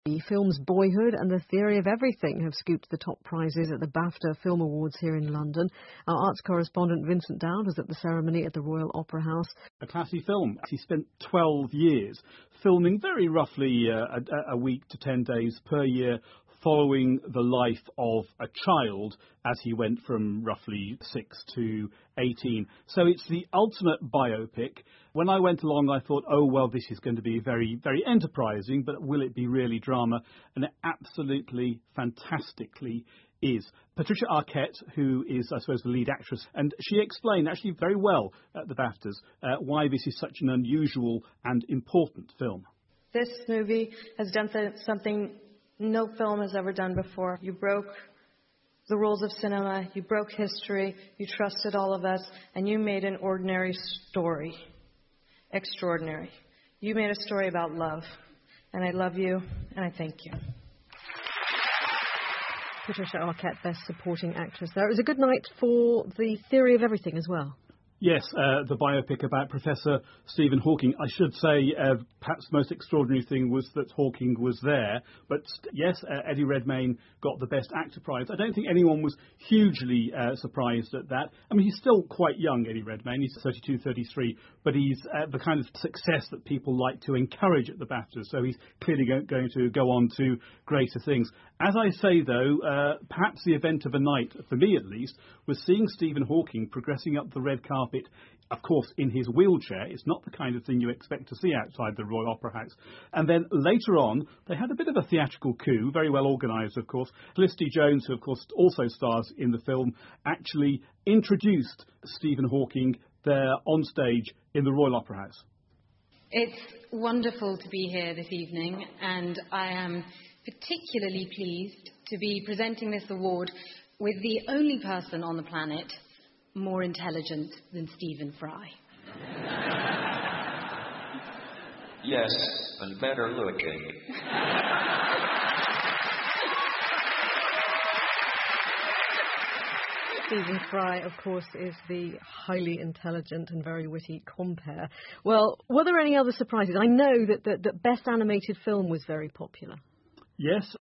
The films Boyhood and The Theory of Everything have scooped the top prizes at the BAFTA Film Awards here in London. Our arts correspondent Vincent Dowd was at the ceremony at the Royal Opera House. A classy film. He spent 12 years filming very roughly a week to 10 days per year, following the life of a child as he went from roughly 6 to 18. So it's the ultimate biopic. When I went along, I thought, oh, well, this is going to be very, very enterprising, but will it be really drama? And it absolutely, fantastically is. Patricia Arquette, who is, I suppose, the lead actress, and she explained actually very well at the BAFTAs why this is such an unusual and important film. This movie has done something no film has ever done before. You broke the rules of cinema, you broke history, you trusted all of us, and you made an ordinary story extraordinary. You made a story about love, and I love you, and I thank you. Patricia Arquette, Best Supporting Actress there. It was a good night for The Theory of Everything as well. Yes, the biopic about Professor Stephen Hawking. I should say perhaps the most extraordinary thing was that Hawking was there. But yes, Eddie Redmayne got the Best Actor prize. I don't think anyone was hugely surprised at that. I mean, he's still quite young, Eddie Redmayne. He's 32, 33. But he's the kind of success that people like to encourage at the BAFTAs. So he's clearly going to go on to greater things. As I say, though, perhaps the event of a night, for me at least, was seeing Stephen Hawking progressing up the red carpet, of course, in his wheelchair. It's not the kind of thing you expect to see outside the Royal Opera House. And then later on, they had a bit of a theatrical coup, very well organised, of course. Felicity Jones, who, of course, also stars in the film, actually introduced Stephen Hawking there on stage in the Royal Opera House. It's wonderful to be here this evening, and I am particularly pleased to be presenting this award with the only person on the planet more intelligent than Stephen Fry. Yes, and better looking. Stephen Fry, of course, is the highly intelligent and very witty compere. Well, were there any other surprises? I know that Best Animated Film was very popular. Yes,